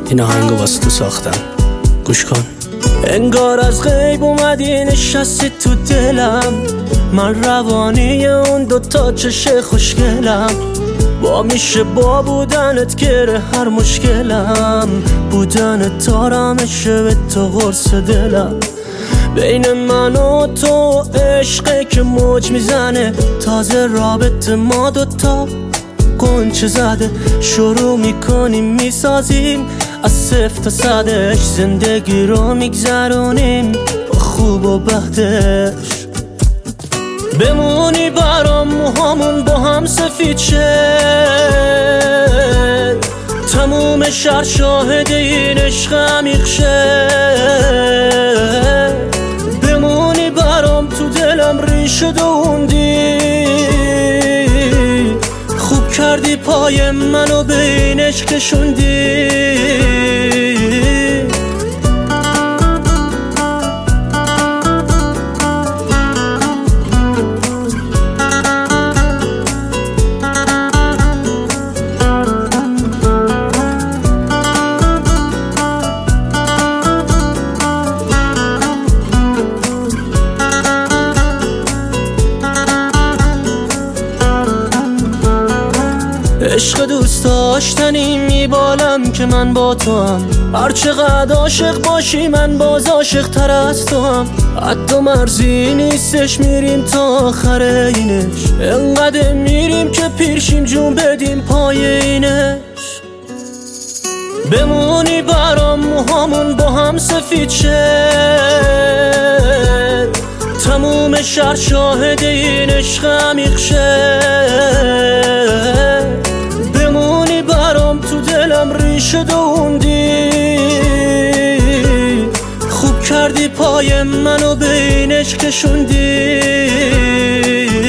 این آهنگو واسه تو ساختم، گوش کن. انگار از غیب اومدی نشستی تو دلم، من روانی اون دوتا چش خوشگلم، با میشه با بودنت گره هر مشکلم، بودنت آرامشه به تو قرص دلم. بین من و تو عشقه که موج میزنه، تازه رابطه ما دوتا قنچه زده، شروع میکنیم میسازیم از صفر تا صدش، زندگی رو میگذرونیم با خوب و بدش. بمونی برام موهامون با هم سفید شه، تموم شهر شاهد این عشق عمیق شه. بمونی برام تو دلم ریشه دووندی، خوب کردی پای منو به این عشق کشوندی. عشق دوست داشتنی میبالم که من با تو هم، هر چقدر عاشق باشی من باز عاشق تر از تو هم، حتی مرزی نیستش میریم تا آخر اینش، انقدر میریم که پیرشیم جون بدیم پای اینش. بمونی برام موهامون با هم سفید شه، تموم شهر شاهد این عشق عمیق شه. بمونی برام تو دلم ریشه دووندی، خوب کردی پای منو به این عشق کشوندی.